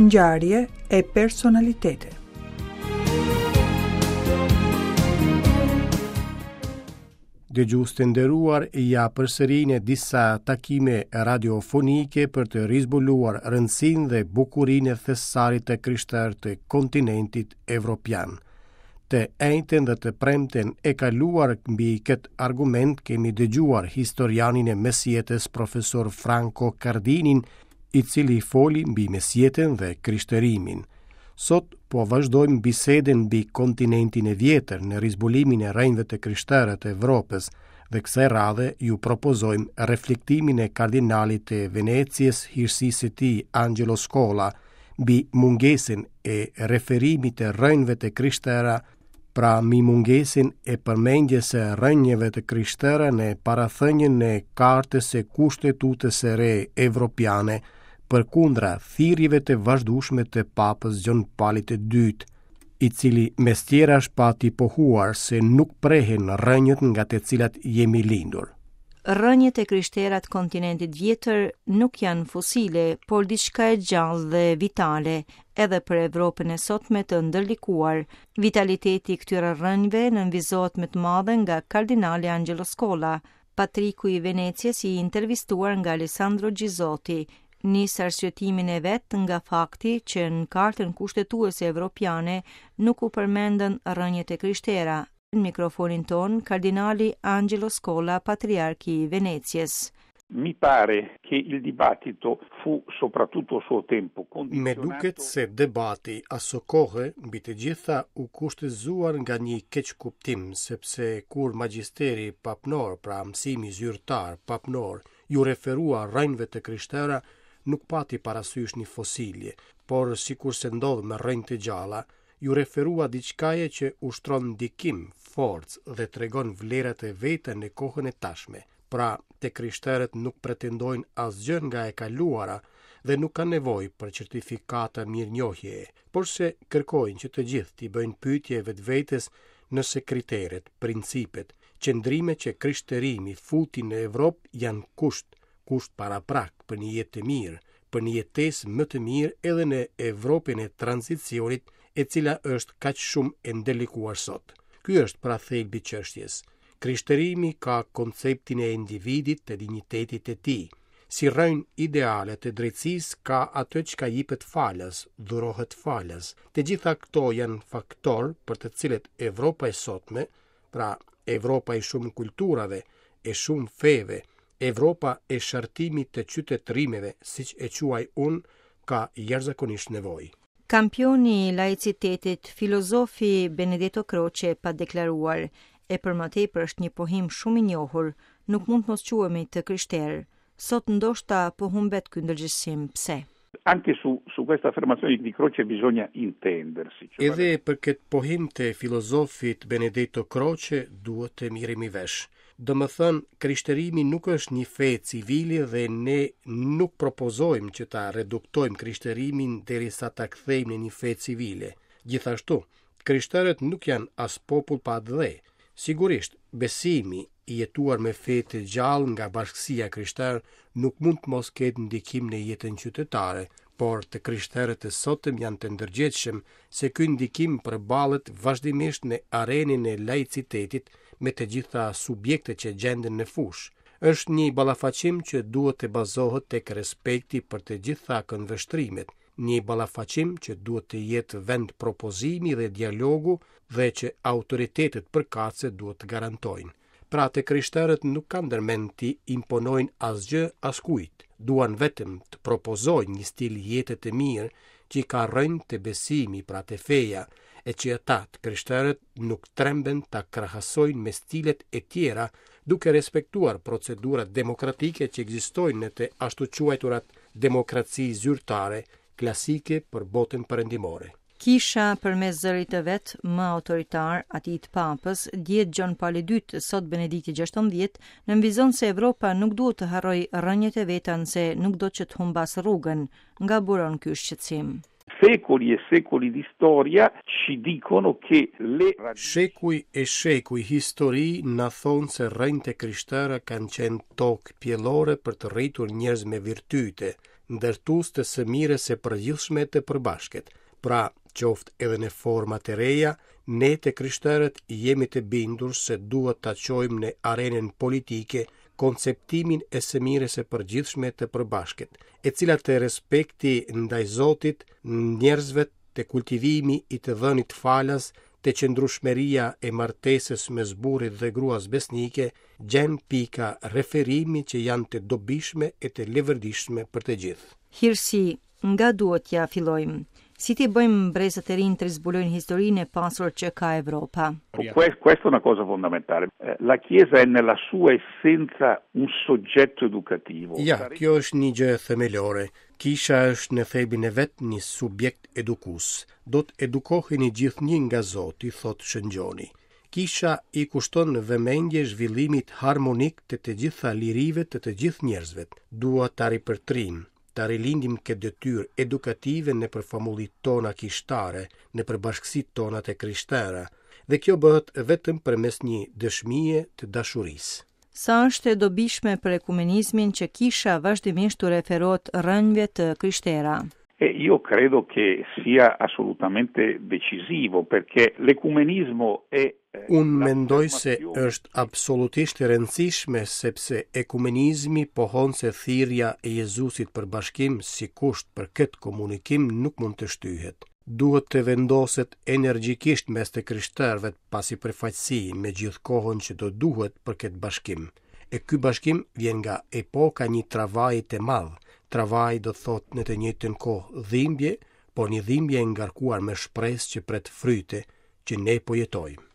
ngjarje e personalitete. Dëgjues të nderuar, ja përsërinë disa takime radiofonike për të rizbuluar rëndësinë dhe bukurinë e thesarit të krishterë të kontinentit evropian. Të ejten dhe të premten e kaluar mbi këtë argument kemi dëgjuar historianin e mesjetës profesor Franco Cardinin, i cili foli mbi mesjetën dhe krishtërimin. Sot po vazhdojmë biseden mbi kontinentin e vjetër në rizbulimin e rrenjve të krishterë të Evropës dhe kësaj radhe ju propozojmë reflektimin e kardinalit të Veneciës, hirësisë së tij Angelo Scola, mbi mungesën e referimit të rrenjve të krishterë, pra mbi mungesën e përmendjes së rrenjeve të krishterë në parathënien e kartës së kushtetutës së re evropiane, përkundra thirrjeve të vazhdueshme të Papës Gjon Paulit II, i cili mes tjerash pati pohuar se nuk prehen rrënjët nga të cilat jemi lindur. Rrënjët e krishterat kontinentit vjetër nuk janë fosile, por diçka e gjallë dhe vitale, edhe për Evropën e sotme të ndërlikuar. Vitaliteti i këtyre rrënjëve nënvizohet më të madhe nga kardinali Angelo Scola, patriku i Veneciës, i intervistuar nga Alessandro Ghizotti. Nis arsyetimin e vet nga fakti që në kartën kushtetuese evropiane nuk u përmendën rrënjët e krishtera. Në mikrofonin ton, kardinali Angelo Scola, patriarki i Veneciës. Mi pare che il dibattito fu soprattutto a suo tempo condizionato. Me duket se debati aso kohë mbi të gjitha u kushtëzuar nga një keq kuptim, sepse kur magjisteri papnor, pra mësimi zyrtar papnor, ju referua rrënjve të krishtera, nuk pati parasysh një fosilje, por sikur se ndodh me rrënjë të gjalla, ju referua diçkaje që ushtron ndikim, forcë dhe tregon vlerat e veta në kohën e tashme. Pra, te krishterët nuk pretendojnë asgjë nga e kaluara dhe nuk kanë nevojë për certifikata mirënjohjeje, por se kërkojnë që të gjithë t'i bëjnë pyetje vetvetes nëse kriteret, principet, qëndrime që krishtërimi futi në Evropë janë kusht paraprak për një jetë të mirë, për një jetesë më të mirë edhe në Evropën e tranzicionit, e cila është kaq shumë e ndërlikuar sot. Ky është pra thelbi i çështjes. Krishtërimi ka konceptin e individit të dinjitetit e tij. Si rrënjë ideale të drejtësisë ka atë që ka jepet falës, dhurohet falës. Të gjitha këto janë faktor për të cilët Evropa e sotme, pra Evropa e shumë kulturave, e shumë feve, Evropa e shartimit të qytetërimeve, siç e quaj unë, ka jashtëzakonisht nevojë. Kampioni i laicitetit, filozofi Benedetto Croce pa deklaruar, e për më tepër është një pohim shumë i njohur, nuk mund të mos quhemi të krishterë. Sot ndoshta po humbet ky ndërgjegjësim. Pse? Anche su questa affermazione di Croce bisogna intendersi. Edhe për këtë pohim të filozofit Benedetto Croce duhet të miremi vesh. Do më thënë, krishtërimi nuk është një fe civili dhe ne nuk propozojmë që ta reduktojmë krishtërimin derisa ta kthejmë në një fe civile. Gjithashtu, krishterët nuk janë as popull pa dhe. Sigurisht, besimi i jetuar me fe të gjallë nga bashkësia krishterë nuk mund të mos ketë ndikim në jetën qytetare, por të krishterët e sotëm janë të ndërgjegjshëm se ky ndikim përballet vazhdimisht në arenën e laicitetit me të gjitha subjektet që gjenden në fushë. Është një ballafaqim që duhet të bazohet tek respekti për të gjitha këndvështrimet, një ballafaqim që duhet të jetë vend propozimi dhe dialogu dhe që autoritetet përkatëse duhet të garantojnë. Pra të krishterët nuk kanë ndërmend të imponojnë asgjë askujt, duan vetëm të propozojnë një stil jete të mirë që ka rrënjë të besimi, pra të feja, e që ata të krishterët nuk tremben ta krahasojnë me stilet e tjera duke respektuar procedurat demokratike që ekzistojnë në të ashtu quajturat demokraci zyrtare klasike për botën perëndimore. Kisha përmes zërit të vet më autoritar, atij të Papës, djetë Gjon Pauli II, sot Benedikti XVI, nënvizon se Evropa nuk duhet të harrojë rrënjët e veta nëse nuk do që të humbas rrugën, nga buron ky shqetësim. Secoli e secoli di storia ci dicono che le Shekuj e shekuj histori na thonë se rrënjët e krishterë kanë qenë tokë pjellore për të rritur njerëz me virtyte, ndërtues të së mires së përgjithshme të përbashkët. Pra, qoftë edhe në forma të reja, ne të krishterët jemi të bindur se duhet ta çojmë në arenën politike konceptimin e së mires së përgjithshme të përbashkët, e cila të respekti ndaj Zotit, njerëzve, të kultivimi i të dhënit falas, të qëndrueshmëria e martesës mes burrit dhe gruas besnike, gjen pika referimi që janë të dobishme e të levërdishme për të gjithë. Hirsi, nga duhet ja fillojmë? Si ti bëjmë brezët e rinj të zbulojnë historinë e pasur që ka Evropa? Questa è una cosa fondamentale. La Chiesa è nella sua essenza un soggetto educativo. Ja, kjo është një gjë themelore. Kisha është në thelbin e vet një subjekt edukues. Do të edukoheni gjithnjë nga Zoti, thot Shëngjoni. Kisha i kushton vëmendje zhvillimit harmonik të gjitha lirive të gjithë njerëzve. Dua ta ripërtrim, ta rilindim këtë detyrë edukative në për famullit tona kishtare, në për bashkësit tona të krishtera, dhe kjo bëhet vetëm përmes një dëshmie të dashurisë. Sa është e dobishme për ekumenizmin që kisha vazhdimisht të referohet rënjve të krishtera? Io credo che sia assolutamente decisivo, perché l'ecumenismo è... Unë mendoj se është absolutisht e rëndësishme sepse ekumenizmi pohon se thirrja e Jezusit për bashkim si kusht për këtë komunikim nuk mund të shtyhet. Duhet të vendoset energjikisht mes të krishterëve pasi përfaqësi me gjithë kohën që do duhet për këtë bashkim. E ky bashkim vjen nga epoka një travaji të madh. Travaji do thot në të njëjtën kohë dhimbje, por një dhimbje e ngarkuar me shpresë që pret fryte që ne po jetojmë.